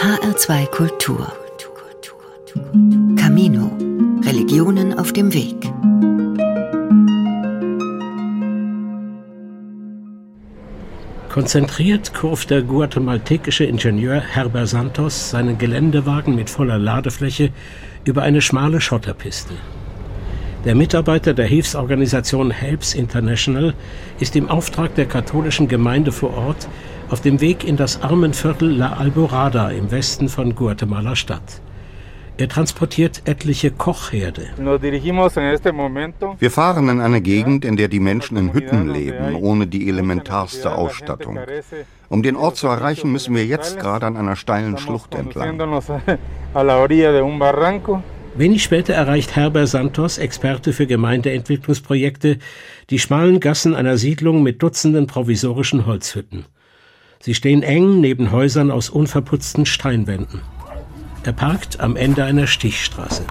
HR2 Kultur. Camino. Religionen auf dem Weg. Konzentriert kurft der guatemaltekische Ingenieur Herbert Santos seinen Geländewagen mit voller Ladefläche über eine schmale Schotterpiste. Der Mitarbeiter der Hilfsorganisation Helps International ist im Auftrag der katholischen Gemeinde vor Ort auf dem Weg in das Armenviertel La Alborada im Westen von Guatemala-Stadt. Er transportiert etliche Kochherde. Wir fahren in eine Gegend, in der die Menschen in Hütten leben, ohne die elementarste Ausstattung. Um den Ort zu erreichen, müssen wir jetzt gerade an einer steilen Schlucht entlang. Wenig später erreicht Herbert Santos, Experte für Gemeindeentwicklungsprojekte, die schmalen Gassen einer Siedlung mit Dutzenden provisorischen Holzhütten. Sie stehen eng neben Häusern aus unverputzten Steinwänden. Er parkt am Ende einer Stichstraße.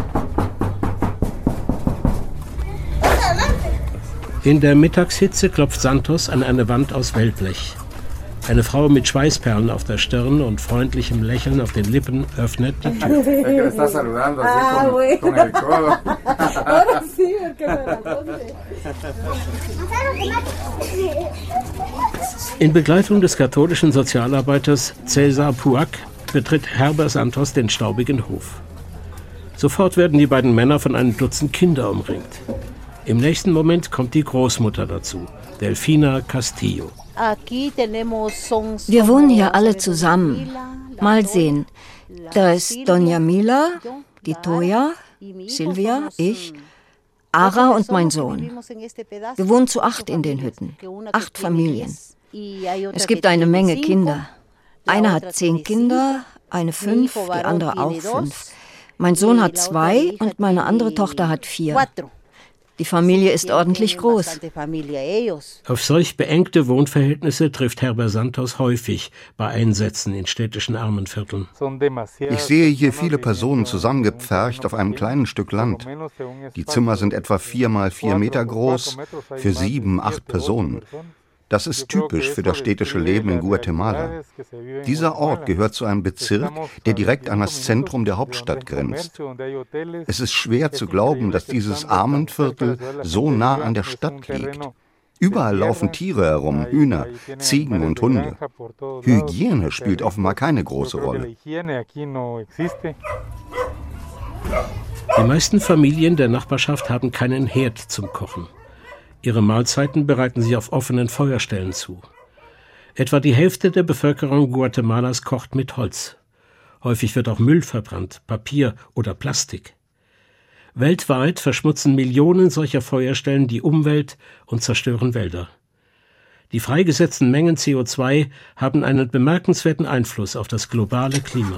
In der Mittagshitze klopft Santos an eine Wand aus Wellblech. Eine Frau mit Schweißperlen auf der Stirn und freundlichem Lächeln auf den Lippen öffnet die Tür. In Begleitung des katholischen Sozialarbeiters César Puac betritt Herbert Santos den staubigen Hof. Sofort werden die beiden Männer von einem Dutzend Kinder umringt. Im nächsten Moment kommt die Großmutter dazu, Delfina Castillo. Wir wohnen hier alle zusammen. Mal sehen. Da ist Doña Mila, die Toya, Silvia, ich, Ara und mein Sohn. Wir wohnen zu 8 in den Hütten. 8 Familien. Es gibt eine Menge Kinder. Einer hat 10 Kinder, eine 5, die andere auch 5. Mein Sohn hat 2 und meine andere Tochter hat 4. Die Familie ist ordentlich groß. Auf solch beengte Wohnverhältnisse trifft Herbert Santos häufig bei Einsätzen in städtischen Armenvierteln. Ich sehe hier viele Personen zusammengepfercht auf einem kleinen Stück Land. Die Zimmer sind etwa 4 mal 4 Meter groß, für 7, 8 Personen. Das ist typisch für das städtische Leben in Guatemala. Dieser Ort gehört zu einem Bezirk, der direkt an das Zentrum der Hauptstadt grenzt. Es ist schwer zu glauben, dass dieses Armenviertel so nah an der Stadt liegt. Überall laufen Tiere herum, Hühner, Ziegen und Hunde. Hygiene spielt offenbar keine große Rolle. Die meisten Familien der Nachbarschaft haben keinen Herd zum Kochen. Ihre Mahlzeiten bereiten sie auf offenen Feuerstellen zu. Etwa die Hälfte der Bevölkerung Guatemalas kocht mit Holz. Häufig wird auch Müll verbrannt, Papier oder Plastik. Weltweit verschmutzen Millionen solcher Feuerstellen die Umwelt und zerstören Wälder. Die freigesetzten Mengen CO2 haben einen bemerkenswerten Einfluss auf das globale Klima.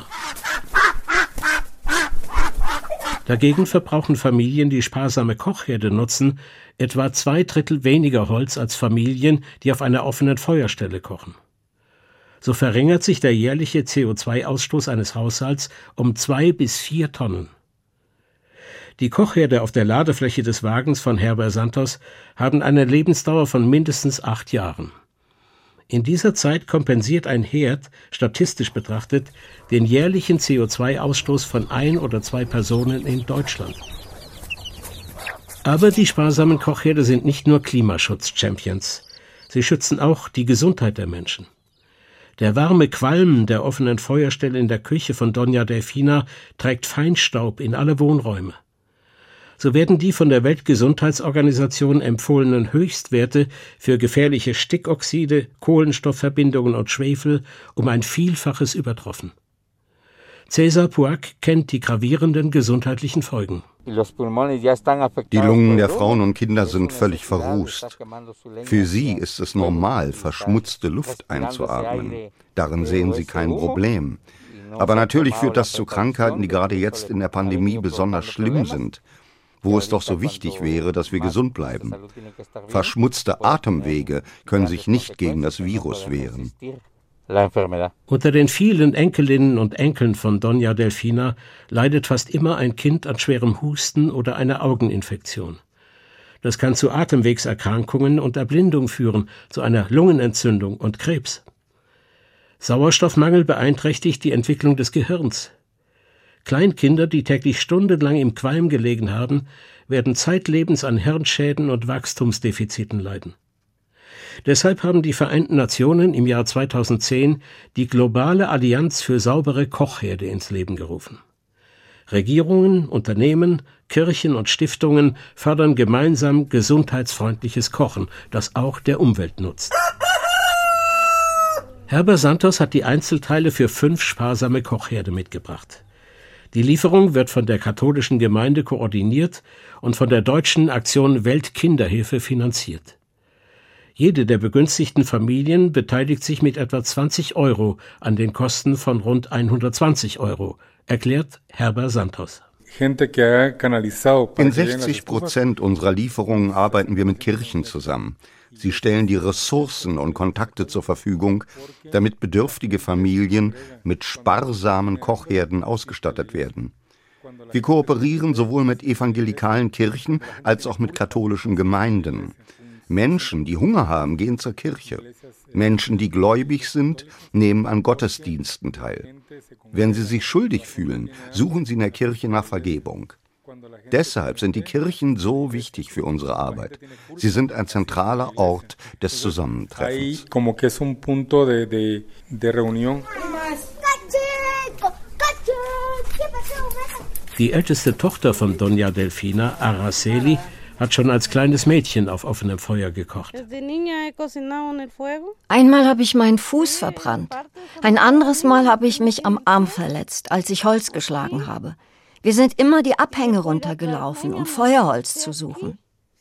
Dagegen verbrauchen Familien, die sparsame Kochherde nutzen, etwa 2/3 weniger Holz als Familien, die auf einer offenen Feuerstelle kochen. So verringert sich der jährliche CO2-Ausstoß eines Haushalts um 2 bis 4 Tonnen. Die Kochherde auf der Ladefläche des Wagens von Herbert Santos haben eine Lebensdauer von mindestens 8 Jahren. In dieser Zeit kompensiert ein Herd, statistisch betrachtet, den jährlichen CO2-Ausstoß von 1 oder 2 Personen in Deutschland. Aber die sparsamen Kochherde sind nicht nur Klimaschutz-Champions. Sie schützen auch die Gesundheit der Menschen. Der warme Qualm der offenen Feuerstelle in der Küche von Doña Delfina trägt Feinstaub in alle Wohnräume. So werden die von der Weltgesundheitsorganisation empfohlenen Höchstwerte für gefährliche Stickoxide, Kohlenstoffverbindungen und Schwefel um ein Vielfaches übertroffen. César Puac kennt die gravierenden gesundheitlichen Folgen. Die Lungen der Frauen und Kinder sind völlig verrußt. Für sie ist es normal, verschmutzte Luft einzuatmen. Darin sehen sie kein Problem. Aber natürlich führt das zu Krankheiten, die gerade jetzt in der Pandemie besonders schlimm sind, wo es doch so wichtig wäre, dass wir gesund bleiben. Verschmutzte Atemwege können sich nicht gegen das Virus wehren. Unter den vielen Enkelinnen und Enkeln von Doña Delfina leidet fast immer ein Kind an schwerem Husten oder einer Augeninfektion. Das kann zu Atemwegserkrankungen und Erblindung führen, zu einer Lungenentzündung und Krebs. Sauerstoffmangel beeinträchtigt die Entwicklung des Gehirns. Kleinkinder, die täglich stundenlang im Qualm gelegen haben, werden zeitlebens an Hirnschäden und Wachstumsdefiziten leiden. Deshalb haben die Vereinten Nationen im Jahr 2010 die Globale Allianz für saubere Kochherde ins Leben gerufen. Regierungen, Unternehmen, Kirchen und Stiftungen fördern gemeinsam gesundheitsfreundliches Kochen, das auch der Umwelt nutzt. Herbert Santos hat die Einzelteile für 5 sparsame Kochherde mitgebracht. Die Lieferung wird von der katholischen Gemeinde koordiniert und von der deutschen Aktion Weltkinderhilfe finanziert. Jede der begünstigten Familien beteiligt sich mit etwa 20 € an den Kosten von rund 120 €, erklärt Herbert Santos. In 60% unserer Lieferungen arbeiten wir mit Kirchen zusammen. Sie stellen die Ressourcen und Kontakte zur Verfügung, damit bedürftige Familien mit sparsamen Kochherden ausgestattet werden. Wir kooperieren sowohl mit evangelikalen Kirchen als auch mit katholischen Gemeinden. Menschen, die Hunger haben, gehen zur Kirche. Menschen, die gläubig sind, nehmen an Gottesdiensten teil. Wenn sie sich schuldig fühlen, suchen sie in der Kirche nach Vergebung. Deshalb sind die Kirchen so wichtig für unsere Arbeit. Sie sind ein zentraler Ort des Zusammentreffens. Die älteste Tochter von Doña Delfina, Araceli, hat schon als kleines Mädchen auf offenem Feuer gekocht. Einmal habe ich meinen Fuß verbrannt. Ein anderes Mal habe ich mich am Arm verletzt, als ich Holz geschlagen habe. Wir sind immer die Abhänge runtergelaufen, um Feuerholz zu suchen.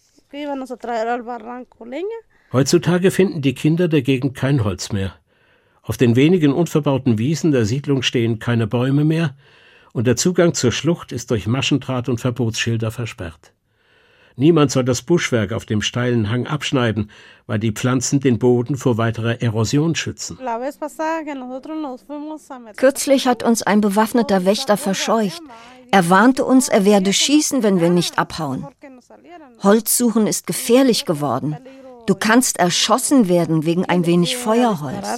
Heutzutage finden die Kinder der Gegend kein Holz mehr. Auf den wenigen unverbauten Wiesen der Siedlung stehen keine Bäume mehr und der Zugang zur Schlucht ist durch Maschendraht und Verbotsschilder versperrt. Niemand soll das Buschwerk auf dem steilen Hang abschneiden, weil die Pflanzen den Boden vor weiterer Erosion schützen. Kürzlich hat uns ein bewaffneter Wächter verscheucht. Er warnte uns, er werde schießen, wenn wir nicht abhauen. Holz suchen ist gefährlich geworden. Du kannst erschossen werden wegen ein wenig Feuerholz.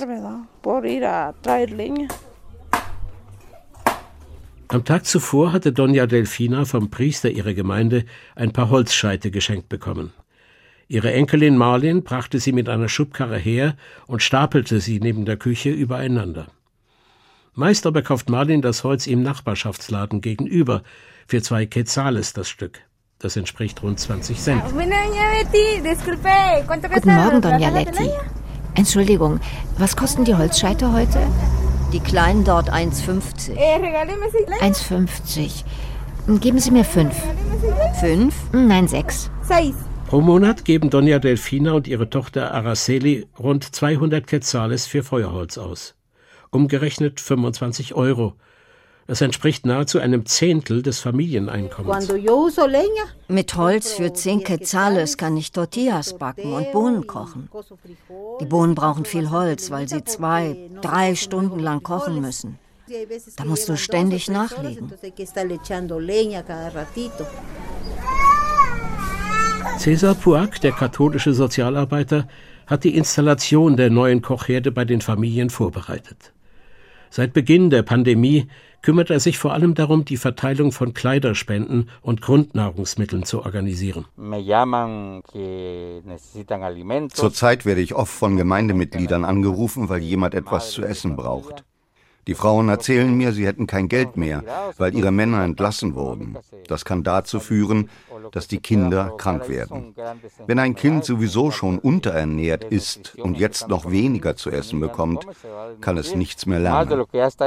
Am Tag zuvor hatte Doña Delfina vom Priester ihrer Gemeinde ein paar Holzscheite geschenkt bekommen. Ihre Enkelin Marlin brachte sie mit einer Schubkarre her und stapelte sie neben der Küche übereinander. Meist aber kauft Marlin das Holz im Nachbarschaftsladen gegenüber für 2 Quetzales das Stück. Das entspricht rund 20 Cent. Guten Morgen, Doña Leti. Entschuldigung, was kosten die Holzscheite heute? Die kleinen dort 1,50. 1,50. Geben Sie mir 5. 5? Nein, 6. Pro Monat geben Doña Delfina und ihre Tochter Araceli rund 200 Quetzales für Feuerholz aus. Umgerechnet 25 €. Das entspricht nahezu einem Zehntel des Familieneinkommens. Mit Holz für 10 Quetzales kann ich Tortillas backen und Bohnen kochen. Die Bohnen brauchen viel Holz, weil sie 2-3 Stunden lang kochen müssen. Da musst du ständig nachlegen. César Puac, der katholische Sozialarbeiter, hat die Installation der neuen Kochherde bei den Familien vorbereitet. Seit Beginn der Pandemie kümmert er sich vor allem darum, die Verteilung von Kleiderspenden und Grundnahrungsmitteln zu organisieren. Zurzeit werde ich oft von Gemeindemitgliedern angerufen, weil jemand etwas zu essen braucht. Die Frauen erzählen mir, sie hätten kein Geld mehr, weil ihre Männer entlassen wurden. Das kann dazu führen, dass die Kinder krank werden. Wenn ein Kind sowieso schon unterernährt ist und jetzt noch weniger zu essen bekommt, kann es nichts mehr lernen.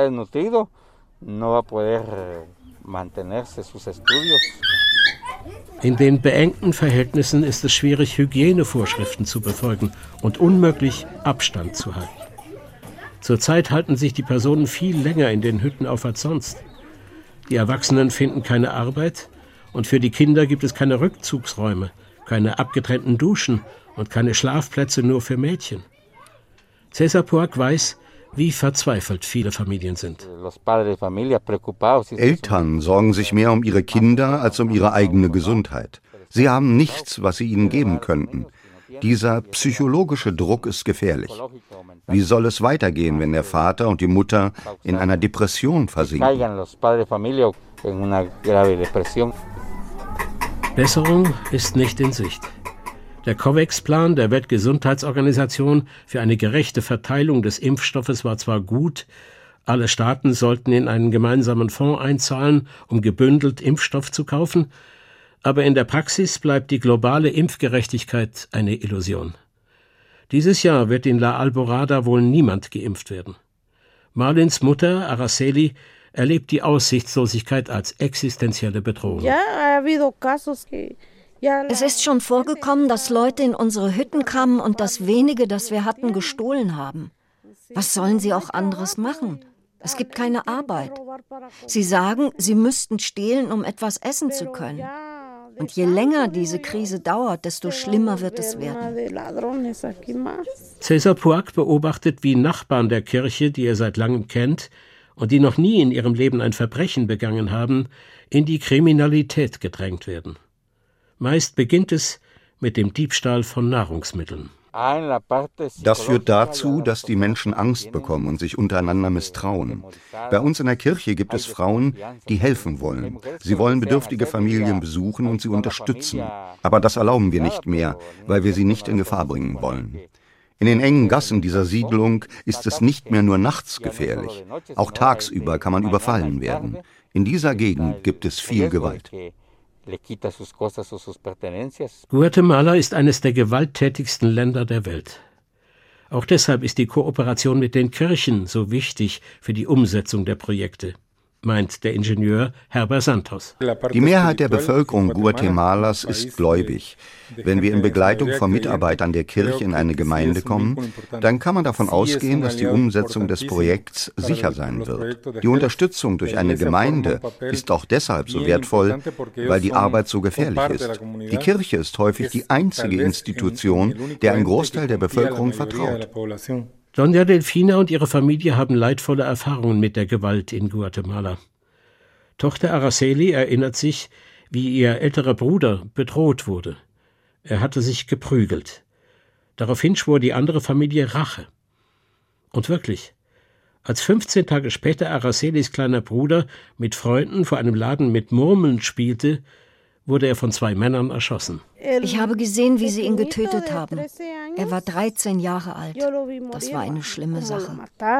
In den beengten Verhältnissen ist es schwierig, Hygienevorschriften zu befolgen und unmöglich, Abstand zu halten. Zurzeit halten sich die Personen viel länger in den Hütten auf als sonst. Die Erwachsenen finden keine Arbeit und für die Kinder gibt es keine Rückzugsräume, keine abgetrennten Duschen und keine Schlafplätze nur für Mädchen. César Puac weiß, wie verzweifelt viele Familien sind. Eltern sorgen sich mehr um ihre Kinder als um ihre eigene Gesundheit. Sie haben nichts, was sie ihnen geben könnten. Dieser psychologische Druck ist gefährlich. Wie soll es weitergehen, wenn der Vater und die Mutter in einer Depression versinken? Besserung ist nicht in Sicht. Der COVAX-Plan der Weltgesundheitsorganisation für eine gerechte Verteilung des Impfstoffes war zwar gut, alle Staaten sollten in einen gemeinsamen Fonds einzahlen, um gebündelt Impfstoff zu kaufen, aber in der Praxis bleibt die globale Impfgerechtigkeit eine Illusion. Dieses Jahr wird in La Alborada wohl niemand geimpft werden. Marlins Mutter, Araceli, erlebt die Aussichtslosigkeit als existenzielle Bedrohung. Es ist schon vorgekommen, dass Leute in unsere Hütten kamen und das wenige, das wir hatten, gestohlen haben. Was sollen sie auch anderes machen? Es gibt keine Arbeit. Sie sagen, sie müssten stehlen, um etwas essen zu können. Und je länger diese Krise dauert, desto schlimmer wird es werden. César Puig beobachtet, wie Nachbarn der Kirche, die er seit langem kennt und die noch nie in ihrem Leben ein Verbrechen begangen haben, in die Kriminalität gedrängt werden. Meist beginnt es mit dem Diebstahl von Nahrungsmitteln. Das führt dazu, dass die Menschen Angst bekommen und sich untereinander misstrauen. Bei uns in der Kirche gibt es Frauen, die helfen wollen. Sie wollen bedürftige Familien besuchen und sie unterstützen. Aber das erlauben wir nicht mehr, weil wir sie nicht in Gefahr bringen wollen. In den engen Gassen dieser Siedlung ist es nicht mehr nur nachts gefährlich. Auch tagsüber kann man überfallen werden. In dieser Gegend gibt es viel Gewalt. Guatemala ist eines der gewalttätigsten Länder der Welt. Auch deshalb ist die Kooperation mit den Kirchen so wichtig für die Umsetzung der Projekte, meint der Ingenieur Herbert Santos. Die Mehrheit der Bevölkerung Guatemalas ist gläubig. Wenn wir in Begleitung von Mitarbeitern der Kirche in eine Gemeinde kommen, dann kann man davon ausgehen, dass die Umsetzung des Projekts sicher sein wird. Die Unterstützung durch eine Gemeinde ist auch deshalb so wertvoll, weil die Arbeit so gefährlich ist. Die Kirche ist häufig die einzige Institution, der ein Großteil der Bevölkerung vertraut. Doña Delfina und ihre Familie haben leidvolle Erfahrungen mit der Gewalt in Guatemala. Tochter Araceli erinnert sich, wie ihr älterer Bruder bedroht wurde. Er hatte sich geprügelt. Daraufhin schwor die andere Familie Rache. Und wirklich, als 15 Tage später Aracelis kleiner Bruder mit Freunden vor einem Laden mit Murmeln spielte, wurde er von 2 Männern erschossen. Ich habe gesehen, wie sie ihn getötet haben. Er war 13 Jahre alt. Das war eine schlimme Sache.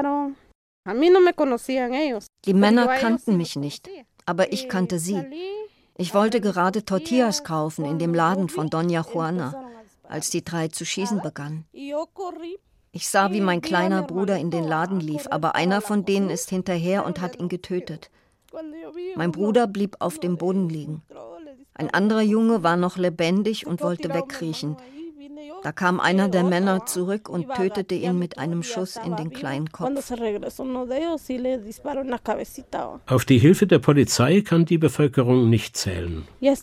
Die Männer kannten mich nicht, aber ich kannte sie. Ich wollte gerade Tortillas kaufen in dem Laden von Doña Juana, als die 3 zu schießen begannen. Ich sah, wie mein kleiner Bruder in den Laden lief, aber einer von denen ist hinterher und hat ihn getötet. Mein Bruder blieb auf dem Boden liegen. Ein anderer Junge war noch lebendig und wollte wegkriechen. Da kam einer der Männer zurück und tötete ihn mit einem Schuss in den kleinen Kopf. Auf die Hilfe der Polizei kann die Bevölkerung nicht zählen.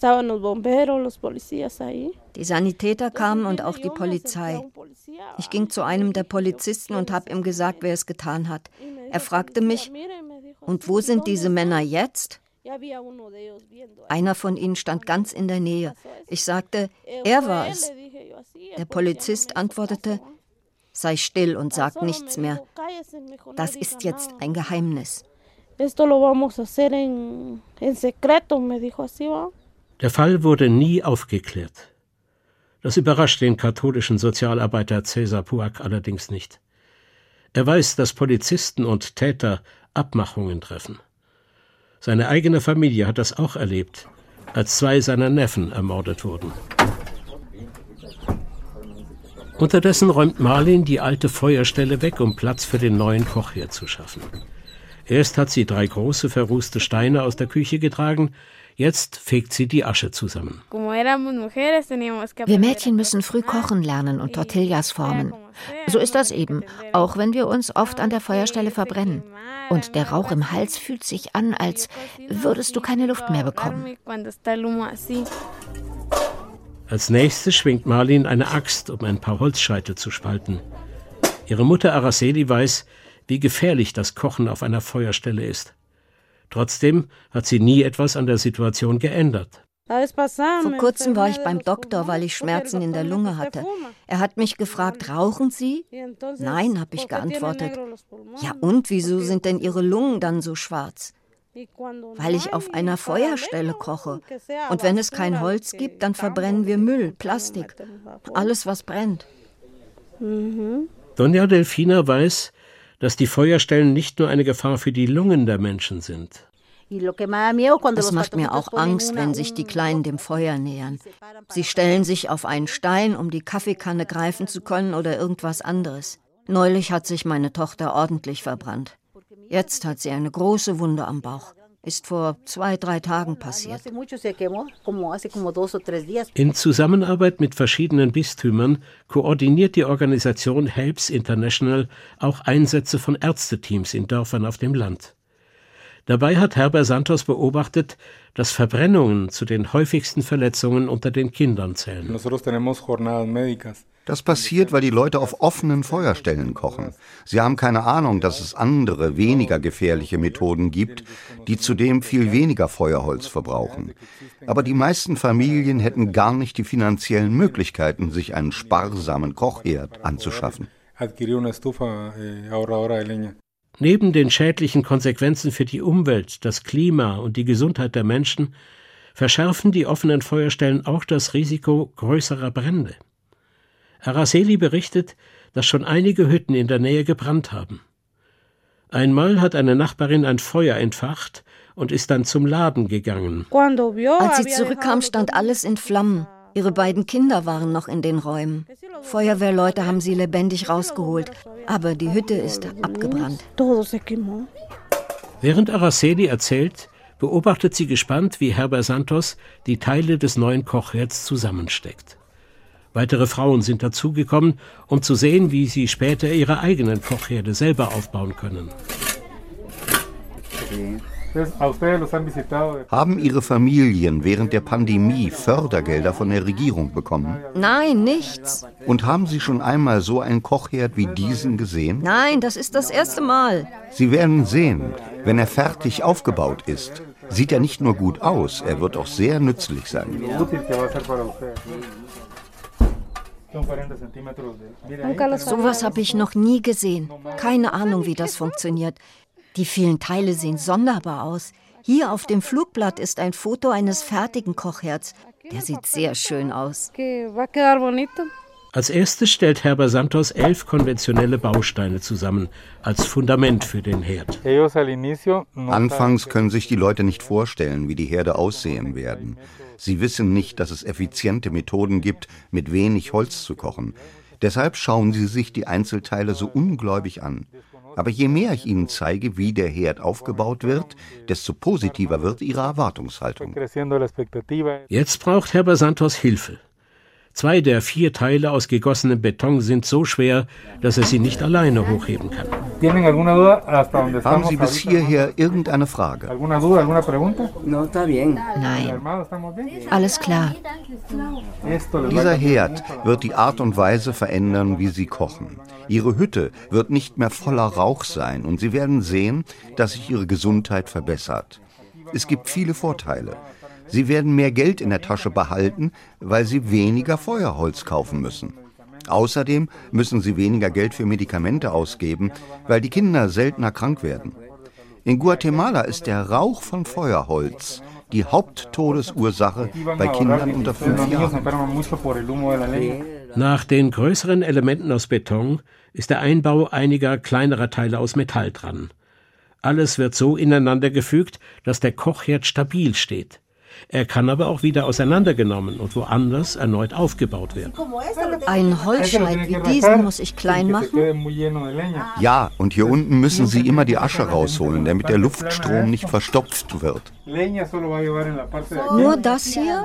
Die Sanitäter kamen und auch die Polizei. Ich ging zu einem der Polizisten und habe ihm gesagt, wer es getan hat. Er fragte mich, und wo sind diese Männer jetzt? Einer von ihnen stand ganz in der Nähe. Ich sagte, er war es. Der Polizist antwortete, sei still und sag nichts mehr. Das ist jetzt ein Geheimnis. Der Fall wurde nie aufgeklärt. Das überrascht den katholischen Sozialarbeiter César Puig allerdings nicht. Er weiß, dass Polizisten und Täter Abmachungen treffen. Seine eigene Familie hat das auch erlebt, als 2 seiner Neffen ermordet wurden. Unterdessen räumt Marlin die alte Feuerstelle weg, um Platz für den neuen Kochherd zu schaffen. Erst hat sie 3 große, verrußte Steine aus der Küche getragen, jetzt fegt sie die Asche zusammen. Wir Mädchen müssen früh kochen lernen und Tortillas formen. So ist das eben, auch wenn wir uns oft an der Feuerstelle verbrennen. Und der Rauch im Hals fühlt sich an, als würdest du keine Luft mehr bekommen. Als nächstes schwingt Marlin eine Axt, um ein paar Holzscheitel zu spalten. Ihre Mutter Araceli weiß, wie gefährlich das Kochen auf einer Feuerstelle ist. Trotzdem hat sie nie etwas an der Situation geändert. Vor kurzem war ich beim Doktor, weil ich Schmerzen in der Lunge hatte. Er hat mich gefragt, rauchen Sie? Nein, habe ich geantwortet. Ja und, wieso sind denn Ihre Lungen dann so schwarz? Weil ich auf einer Feuerstelle koche. Und wenn es kein Holz gibt, dann verbrennen wir Müll, Plastik, alles was brennt. Doña Delfina weiß, dass die Feuerstellen nicht nur eine Gefahr für die Lungen der Menschen sind. Es macht mir auch Angst, wenn sich die Kleinen dem Feuer nähern. Sie stellen sich auf einen Stein, um die Kaffeekanne greifen zu können oder irgendwas anderes. Neulich hat sich meine Tochter ordentlich verbrannt. Jetzt hat sie eine große Wunde am Bauch. Ist vor 2-3 Tagen passiert. In Zusammenarbeit mit verschiedenen Bistümern koordiniert die Organisation Helps International auch Einsätze von Ärzteteams in Dörfern auf dem Land. Dabei hat Herbert Santos beobachtet, dass Verbrennungen zu den häufigsten Verletzungen unter den Kindern zählen. Das passiert, weil die Leute auf offenen Feuerstellen kochen. Sie haben keine Ahnung, dass es andere, weniger gefährliche Methoden gibt, die zudem viel weniger Feuerholz verbrauchen. Aber die meisten Familien hätten gar nicht die finanziellen Möglichkeiten, sich einen sparsamen Kochherd anzuschaffen. Neben den schädlichen Konsequenzen für die Umwelt, das Klima und die Gesundheit der Menschen verschärfen die offenen Feuerstellen auch das Risiko größerer Brände. Araceli berichtet, dass schon einige Hütten in der Nähe gebrannt haben. Einmal hat eine Nachbarin ein Feuer entfacht und ist dann zum Laden gegangen. Als sie zurückkam, stand alles in Flammen. Ihre beiden Kinder waren noch in den Räumen. Feuerwehrleute haben sie lebendig rausgeholt, aber die Hütte ist abgebrannt. Während Araceli erzählt, beobachtet sie gespannt, wie Herbert Santos die Teile des neuen Kochherds zusammensteckt. Weitere Frauen sind dazugekommen, um zu sehen, wie sie später ihre eigenen Kochherde selber aufbauen können. Haben Ihre Familien während der Pandemie Fördergelder von der Regierung bekommen? Nein, nichts. Und haben Sie schon einmal so einen Kochherd wie diesen gesehen? Nein, das ist das erste Mal. Sie werden sehen, wenn er fertig aufgebaut ist, sieht er nicht nur gut aus, er wird auch sehr nützlich sein. Sowas habe ich noch nie gesehen. Keine Ahnung, wie das funktioniert. Die vielen Teile sehen sonderbar aus. Hier auf dem Flugblatt ist ein Foto eines fertigen Kochherds. Der sieht sehr schön aus. Als erstes stellt Herbert Santos 11 konventionelle Bausteine zusammen, als Fundament für den Herd. Anfangs können sich die Leute nicht vorstellen, wie die Herde aussehen werden. Sie wissen nicht, dass es effiziente Methoden gibt, mit wenig Holz zu kochen. Deshalb schauen sie sich die Einzelteile so ungläubig an. Aber je mehr ich ihnen zeige, wie der Herd aufgebaut wird, desto positiver wird ihre Erwartungshaltung. Jetzt braucht Herbert Santos Hilfe. 2 der 4 Teile aus gegossenem Beton sind so schwer, dass er sie nicht alleine hochheben kann. Haben Sie bis hierher irgendeine Frage? Nein. Alles klar. Dieser Herd wird die Art und Weise verändern, wie Sie kochen. Ihre Hütte wird nicht mehr voller Rauch sein und Sie werden sehen, dass sich Ihre Gesundheit verbessert. Es gibt viele Vorteile. Sie werden mehr Geld in der Tasche behalten, weil Sie weniger Feuerholz kaufen müssen. Außerdem müssen Sie weniger Geld für Medikamente ausgeben, weil die Kinder seltener krank werden. In Guatemala ist der Rauch von Feuerholz die Haupttodesursache bei Kindern unter 5 Jahren. Nach den größeren Elementen aus Beton ist der Einbau einiger kleinerer Teile aus Metall dran. Alles wird so ineinander gefügt, dass der Kochherd stabil steht. Er kann aber auch wieder auseinandergenommen und woanders erneut aufgebaut werden. Einen Holzscheit wie diesen muss ich klein machen? Ja, und hier unten müssen Sie immer die Asche rausholen, damit der Luftstrom nicht verstopft wird. Nur das hier?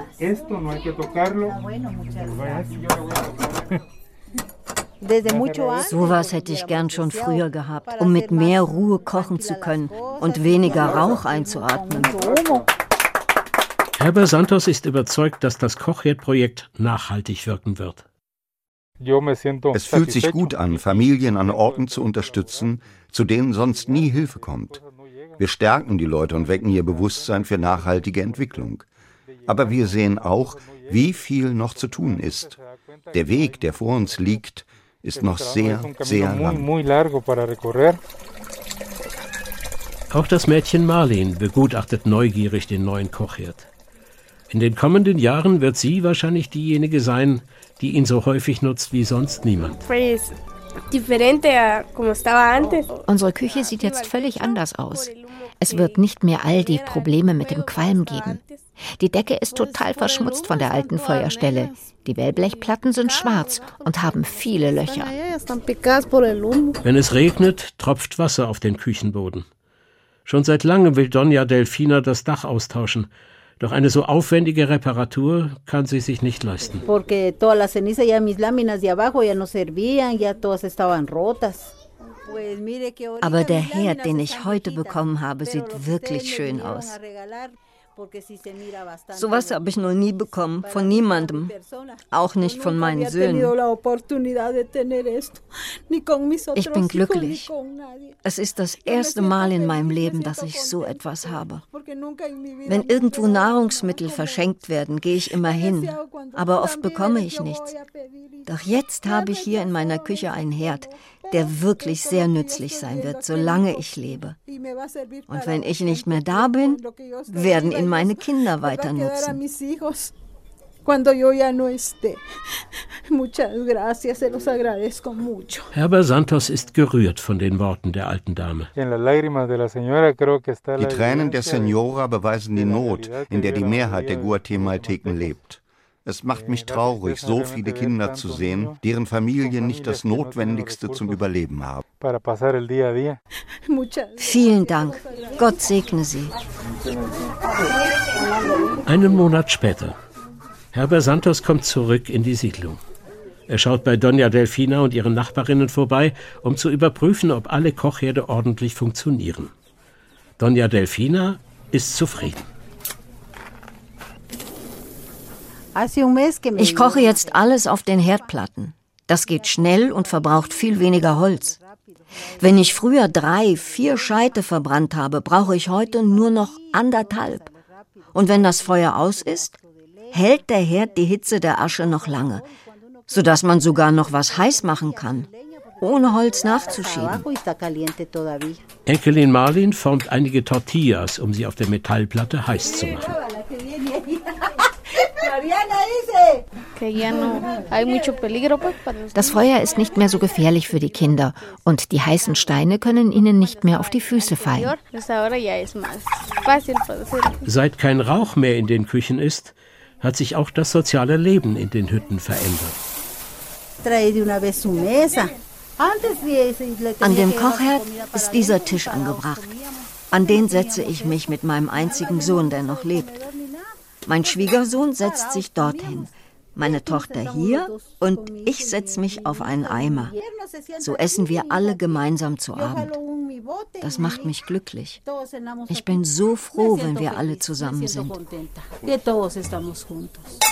Sowas hätte ich gern schon früher gehabt, um mit mehr Ruhe kochen zu können und weniger Rauch einzuatmen. Herbert Santos ist überzeugt, dass das Kochherdprojekt nachhaltig wirken wird. Es fühlt sich gut an, Familien an Orten zu unterstützen, zu denen sonst nie Hilfe kommt. Wir stärken die Leute und wecken ihr Bewusstsein für nachhaltige Entwicklung. Aber wir sehen auch, wie viel noch zu tun ist. Der Weg, der vor uns liegt, ist noch sehr, sehr lang. Auch das Mädchen Marlene begutachtet neugierig den neuen Kochherd. In den kommenden Jahren wird sie wahrscheinlich diejenige sein, die ihn so häufig nutzt wie sonst niemand. Unsere Küche sieht jetzt völlig anders aus. Es wird nicht mehr all die Probleme mit dem Qualm geben. Die Decke ist total verschmutzt von der alten Feuerstelle. Die Wellblechplatten sind schwarz und haben viele Löcher. Wenn es regnet, tropft Wasser auf den Küchenboden. Schon seit langem will Doña Delfina das Dach austauschen. Doch eine so aufwendige Reparatur kann sie sich nicht leisten. Aber der Herd, den ich heute bekommen habe, sieht wirklich schön aus. Sowas habe ich noch nie bekommen, von niemandem, auch nicht von meinen Söhnen. Ich bin glücklich. Es ist das erste Mal in meinem Leben, dass ich so etwas habe. Wenn irgendwo Nahrungsmittel verschenkt werden, gehe ich immer hin, aber oft bekomme ich nichts. Doch jetzt habe ich hier in meiner Küche einen Herd, der wirklich sehr nützlich sein wird, solange ich lebe. Und wenn ich nicht mehr da bin, werden ihn meine Kinder weiter nutzen. Herbert Santos ist gerührt von den Worten der alten Dame. Die Tränen der Senora beweisen die Not, in der die Mehrheit der Guatemalteken lebt. Es macht mich traurig, so viele Kinder zu sehen, deren Familien nicht das Notwendigste zum Überleben haben. Vielen Dank. Gott segne Sie. Einen Monat später. Herbert Santos kommt zurück in die Siedlung. Er schaut bei Doña Delfina und ihren Nachbarinnen vorbei, um zu überprüfen, ob alle Kochherde ordentlich funktionieren. Doña Delfina ist zufrieden. Ich koche jetzt alles auf den Herdplatten. Das geht schnell und verbraucht viel weniger Holz. Wenn ich früher 3, 4 Scheite verbrannt habe, brauche ich heute nur noch 1,5. Und wenn das Feuer aus ist, hält der Herd die Hitze der Asche noch lange, sodass man sogar noch was heiß machen kann, ohne Holz nachzuschieben. Enkelin Marlene formt einige Tortillas, um sie auf der Metallplatte heiß zu machen. Das Feuer ist nicht mehr so gefährlich für die Kinder und die heißen Steine können ihnen nicht mehr auf die Füße fallen. Seit kein Rauch mehr in den Küchen ist, hat sich auch das soziale Leben in den Hütten verändert. An dem Kochherd ist dieser Tisch angebracht. An den setze ich mich mit meinem einzigen Sohn, der noch lebt. Mein Schwiegersohn setzt sich dorthin, meine Tochter hier und ich setze mich auf einen Eimer. So essen wir alle gemeinsam zu Abend. Das macht mich glücklich. Ich bin so froh, wenn wir alle zusammen sind.